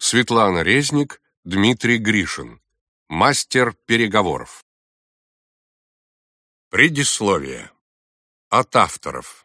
Светлана Резник, Дмитрий Гришин. Мастер переговоров. Предисловие. От авторов.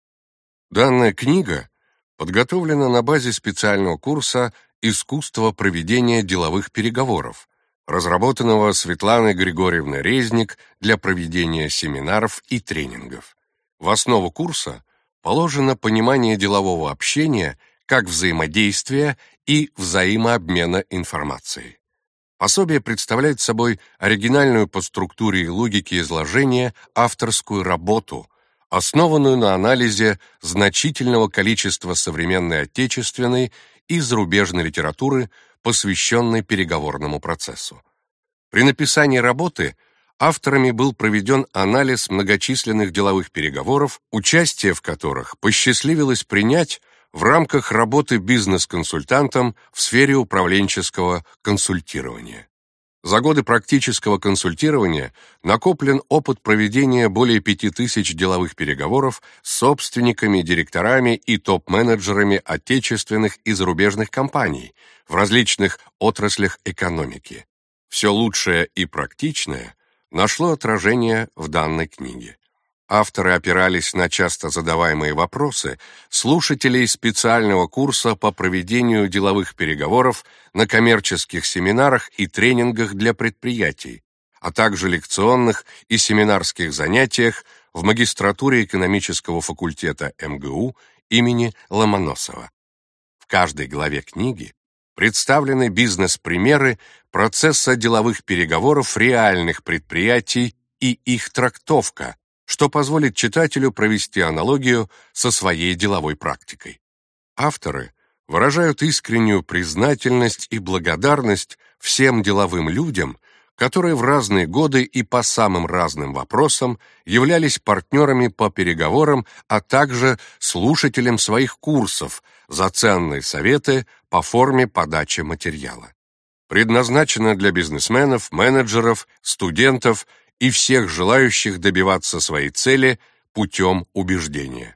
Данная книга подготовлена на базе специального курса «Искусство проведения деловых переговоров», разработанного Светланой Григорьевной Резник для проведения семинаров и тренингов. В основу курса положено понимание делового общения как взаимодействия и взаимообмена информацией. Пособие представляет собой оригинальную по структуре и логике изложения авторскую работу, основанную на анализе значительного количества современной отечественной и зарубежной литературы, посвященной переговорному процессу. При написании работы авторами был проведен анализ многочисленных деловых переговоров, участие в которых посчастливилось принять в рамках работы бизнес-консультантом в сфере управленческого консультирования. За годы практического консультирования накоплен опыт проведения более 5000 деловых переговоров с собственниками, директорами и топ-менеджерами отечественных и зарубежных компаний в различных отраслях экономики. Все лучшее и практичное нашло отражение в данной книге. Авторы опирались на часто задаваемые вопросы слушателей специального курса по проведению деловых переговоров на коммерческих семинарах и тренингах для предприятий, а также лекционных и семинарских занятиях в магистратуре экономического факультета МГУ имени Ломоносова. В каждой главе книги представлены бизнес-примеры процесса деловых переговоров реальных предприятий и их трактовка, что позволит читателю провести аналогию со своей деловой практикой. Авторы выражают искреннюю признательность и благодарность всем деловым людям, которые в разные годы и по самым разным вопросам являлись партнерами по переговорам, а также слушателям своих курсов за ценные советы по форме подачи материала. Предназначено для бизнесменов, менеджеров, студентов и всех желающих добиваться своей цели путем убеждения.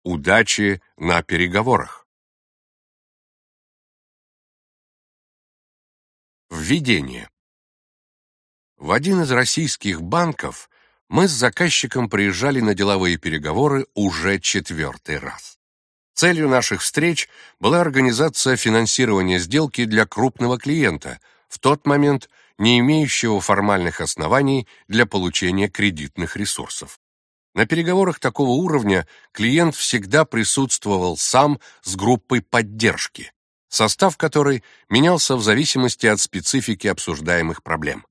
Удачи на переговорах! Введение. В один из российских банков мы с заказчиком приезжали на деловые переговоры уже 4-й раз. Целью наших встреч была организация финансирования сделки для крупного клиента, в тот момент не имеющего формальных оснований для получения кредитных ресурсов. На переговорах такого уровня клиент всегда присутствовал сам с группой поддержки, состав которой менялся в зависимости от специфики обсуждаемых проблем.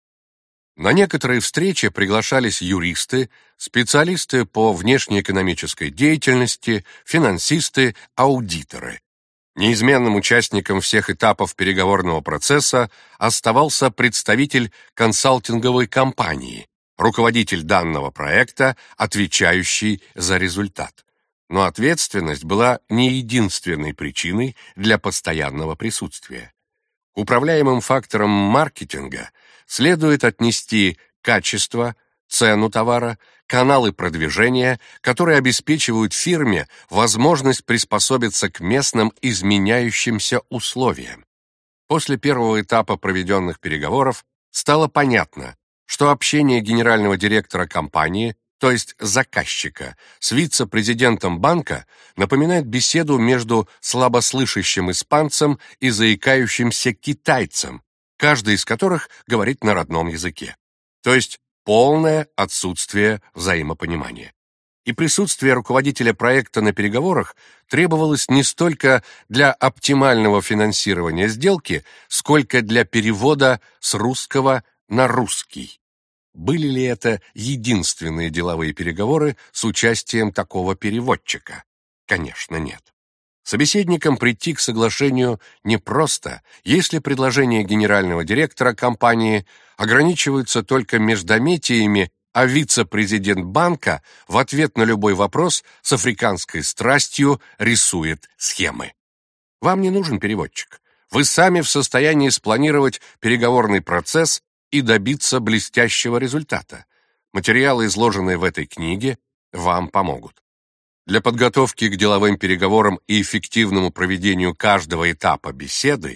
На некоторые встречи приглашались юристы, специалисты по внешнеэкономической деятельности, финансисты, аудиторы. Неизменным участником всех этапов переговорного процесса оставался представитель консалтинговой компании, руководитель данного проекта, отвечающий за результат. Но ответственность была не единственной причиной для постоянного присутствия. К управляемым факторам маркетинга следует отнести качество, цену товара, каналы продвижения, которые обеспечивают фирме возможность приспособиться к местным изменяющимся условиям. После первого этапа проведенных переговоров стало понятно, что общение генерального директора компании, то есть заказчика, с вице-президентом банка напоминает беседу между слабослышащим испанцем и заикающимся китайцем, каждый из которых говорит на родном языке. То есть полное отсутствие взаимопонимания. И присутствие руководителя проекта на переговорах требовалось не столько для оптимального финансирования сделки, сколько для перевода с русского на русский. Были ли это единственные деловые переговоры с участием такого переводчика? Конечно, нет. Собеседникам прийти к соглашению непросто, если предложение генерального директора компании ограничивается только междометиями, а вице-президент банка в ответ на любой вопрос с африканской страстью рисует схемы. Вам не нужен переводчик. Вы сами в состоянии спланировать переговорный процесс и добиться блестящего результата. Материалы, изложенные в этой книге, вам помогут. Для подготовки к деловым переговорам и эффективному проведению каждого этапа беседы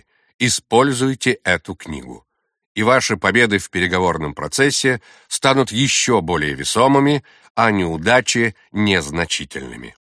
Используйте эту книгу, и ваши победы в переговорном процессе станут еще более весомыми, а неудачи — незначительными.